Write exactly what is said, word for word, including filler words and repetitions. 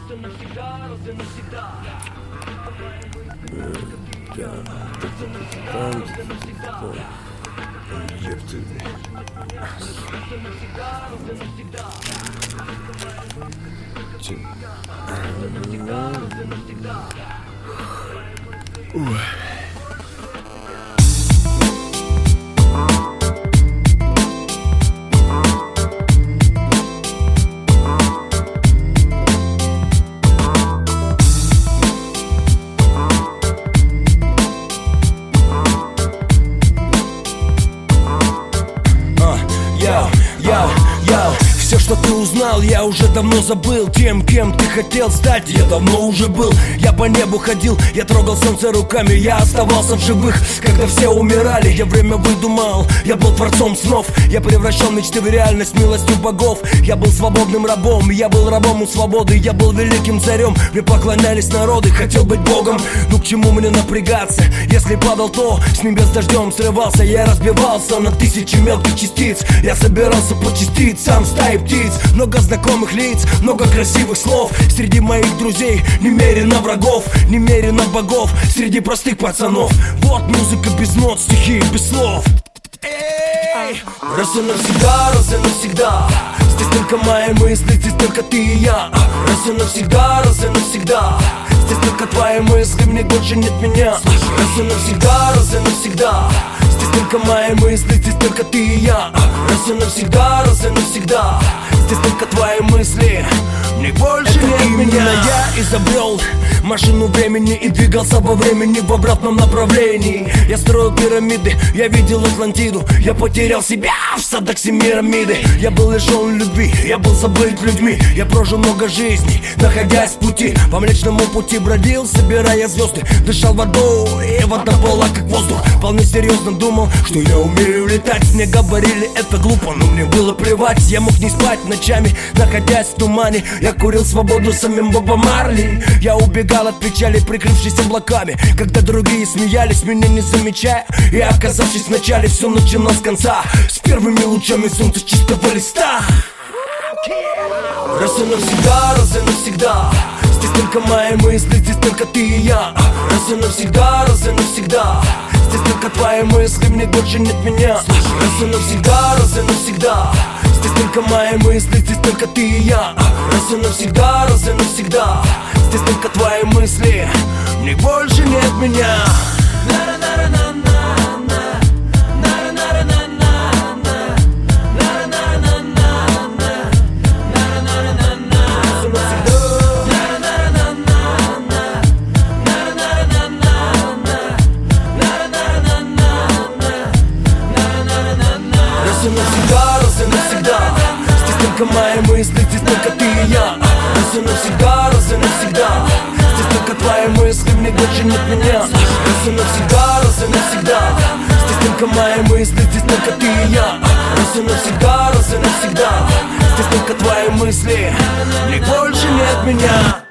Все, что ты узнал, я уже давно забыл. Тем, кем ты хотел стать, я давно уже был. Я по небу ходил, я трогал солнце руками. Я оставался в живых, когда все умирали. Я время выдумал, я был творцом снов. Я превращал мечты в реальность милостью богов. Я был свободным рабом, я был рабом у свободы. Я был великим царем, мне поклонялись народы. Хотел быть богом, ну к чему мне напрягаться? Если падал, то с небес дождем срывался. Я разбивался на тысячи мелких частиц. Я собирался по частицам стаи птиц. Много знакомых лиц, много красивых слов. Среди моих друзей немерено врагов, немерено богов. Среди простых пацанов. Вот музыка без нот, стихи без слов. Эй! Раз и навсегда, раз и навсегда. Здесь только мои мысли, здесь только ты и я. Раз и навсегда, раз и навсегда. Здесь только твои мысли, мне больше нет меня. Раз и навсегда, раз и навсегда. Здесь только мои мысли, здесь только ты и я. Раз и навсегда, раз и навсегда. Здесь только твои мысли, мне больше нет меня. Именно я изобрел машину времени и двигался во времени в обратном направлении. Я строил пирамиды, я видел Атлантиду. Я потерял себя в садах Семирамиды. Я был лишен любви, я был забыт людьми. Я прожил много жизней, находясь в пути. По Млечному пути бродил, собирая звезды. Дышал водой, и вода была как воздух. Вполне серьезно думал, что я умею летать. Мне говорили, это глупо, но мне было плевать. Я мог не спать ночами, находясь в тумане. Я курил свободу самим Бобом Марли. Я убегал от печали, прикрывшись облаками. Когда другие смеялись, меня не замечая. И оказавшись в начале, все начиналось с конца. С первыми лучами солнца чистого листа. Раз и навсегда, раз и навсегда. Здесь только мои мысли, здесь только ты и я. Раз и навсегда, раз и навсегда. Здесь только твои мысли, мне больше нет меня. Раз и навсегда, раз и навсегда. Здесь только мои мысли, здесь только ты и я. Раз и навсегда, раз и навсегда. Здесь только твои мысли, мне больше нет меня. Раз и навсегда, раз и навсегда. Здесь только мои мысли, здесь только ты и я. Раз и навсегда, раз и навсегда. Здесь только твои мысли, мне больше нет меня. Раз и навсегда, раз и навсегда. Здесь только мои мысли, здесь только ты и я. Раз и навсегда, раз и навсегда. Здесь только твои мысли, мне больше нет меня.